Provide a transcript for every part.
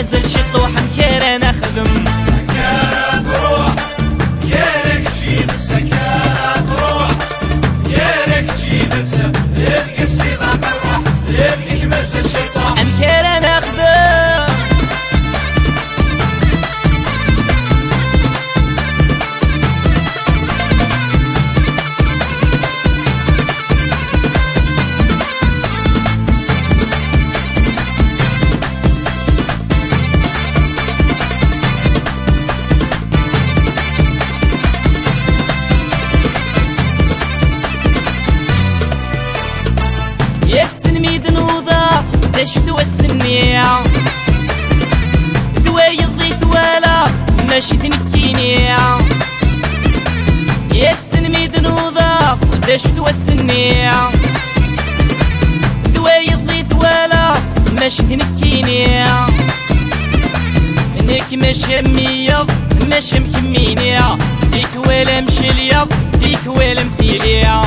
مازال شي طوح مكير انا خدم سكارة تروح يارك تجيب السكارة تروح يارك تجيب السب يبقى السيدة تروح يبقى مازال شي طوح مكير انا خدم يسن ميد نوضة تشتوى السنية دواي الضيت ولا ماشي تنكينية يسن ميد نوضة تشتوى السنية دواي الضيت ولا ماشي تنكينية انك ماشي ميض ماشي مكمينية ديك ولا مشي اليض ديك ولا مثيلية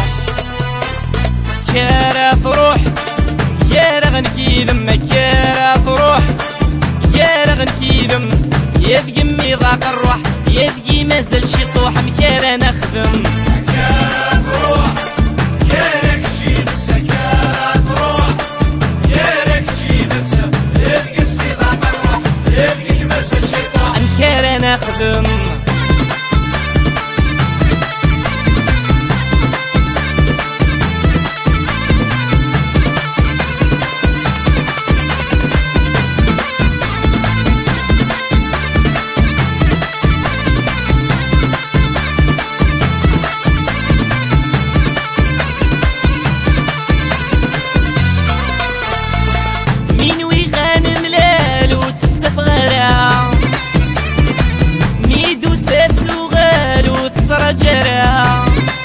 كارا فروح يا رغن كيدم كارا فروح يا رغن كيدم يدقي ميضاق الروح يدقي مازال شي طوح مكارا نخدم سكارة تروح يارك تجيب السكارة تروح يارك تجيب السب يبقى السيدة تروح يبقى مازال شي طوح مكارا نخدم مين ويغانم لالو تتسف غرا ميدو سات سوغالو تصرى جرا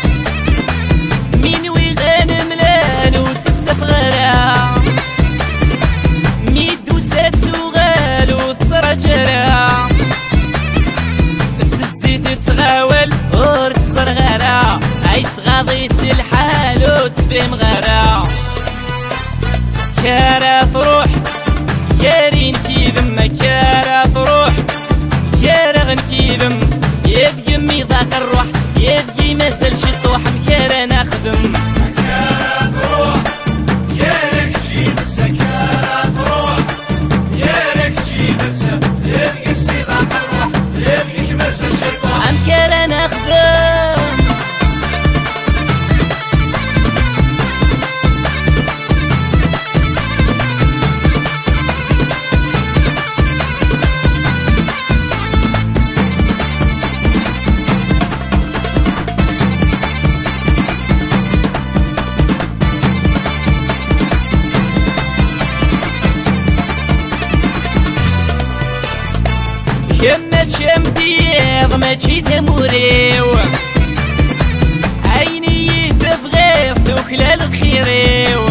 مين ويغانم لالو تتسف غرا ميدو سات سوغالو تصرى جرا تسزيت تغاول اور تصر غرا اي تغاضيت الحال وتسفهم غرا كارا فروح كارين كيدم كارا فروح يا رغن كيدم يدقي ميضاق الروح يدقي مازال شي طوح مكارا نخدم سكارة تروح يارك تجيب السكارة تروح يارك تجيب السب يبقى السيدة تروح يبقى مازال شي طوح مكارا نخدم كما تشمتيض ماشي تموريو عيني تفغيض وكلال الخيريو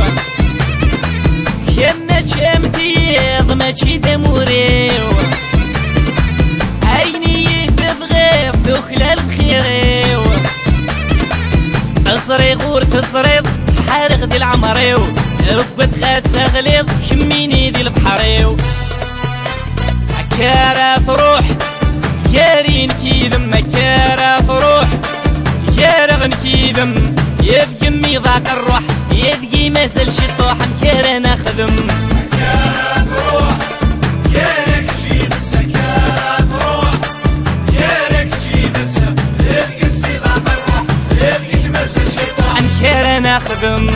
كما تشمتيض ماشي تموريو عيني تفغيض وكلال الخيريو تصري غور تصريض حارق دي العمريو ربت غاد سغليض كميني دي البحريو كارا تروح كارين كيدم كارا تروح يا رغن كيدم يبقى ميضاق الروح يدقي مازال شي طوح مكارا نخدم سكارة تروح يارك تجيب السكارة تروح يارك تجيب السب يبقى السيدة تروح يبقى مازال شي طوح مكارا نخدم